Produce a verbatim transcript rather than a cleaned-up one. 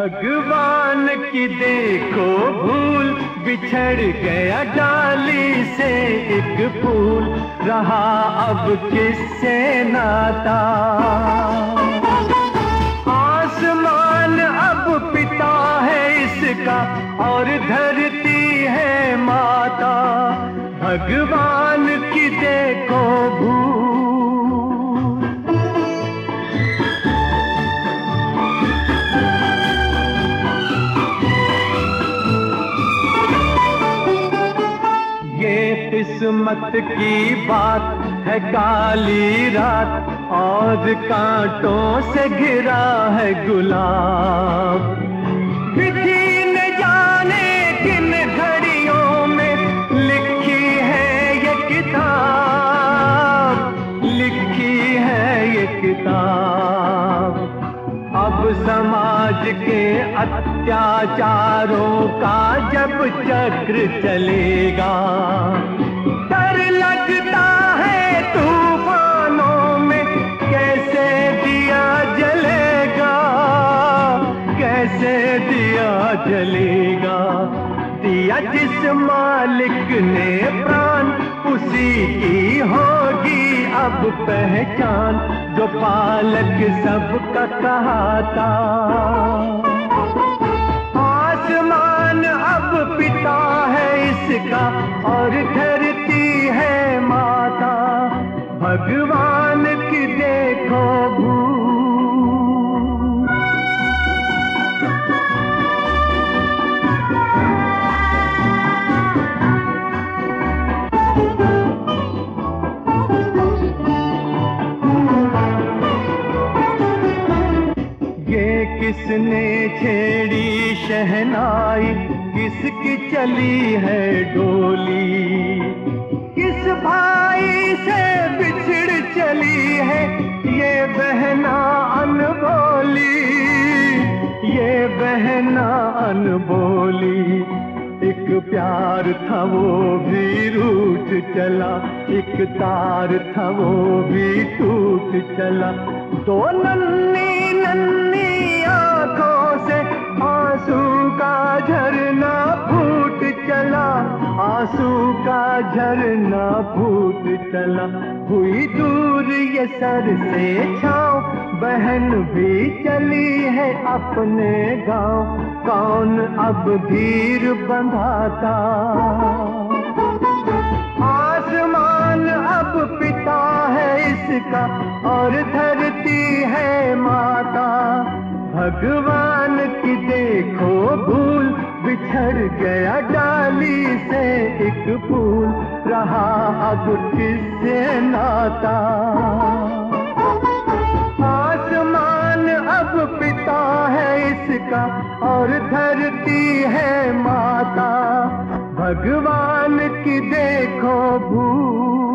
भगवान की देखो भूल, बिछड़ गया डाली से एक फूल, रहा अब किससे नाता। आसमान अब पिता है इसका और धरती है माता, भगवान की देखो भूल। किस्मत की बात है काली रात और कांटों से घिरा है गुलाब। विधि न जाने किन घड़ियों में लिखी है ये किताब, लिखी है ये किताब। अब समाज के अत्याचारों का जब चक्र चलेगा, डर लगता है तूफानों में कैसे दिया जलेगा, कैसे दिया जलेगा। दिया जिस मालिक ने प्राण, उसी की होगी अब पहचान, जो पालक सबका कहाता। आसमान अब पिता है इसका और धरती है माता, भगवान की देखो भूल। किसने छेड़ी शहनाई, किसकी चली है डोली, किस भाई से बिछड़ चली है ये बहना अनबोली, ये बहना अनबोली। एक प्यार था वो भी रूठ चला, एक तार था वो भी टूट चला। दो नन्ही नन्ही आंखों से आंसू का झरना फूट चला, आंसू का झरना फूट चला। हुई दूर ये सर से छाँव, बहन भी चली है अपने गांव, कौन अब धीर बंधाता। आसमान अब पिता है इसका और धरती है माता, भगवान की देखो भूल। बिछड़ गया डाली से एक फूल, रहा अब किससे नाता। आसमान अब पिता है इसका और धरती है माता, भगवान की देखो भूल।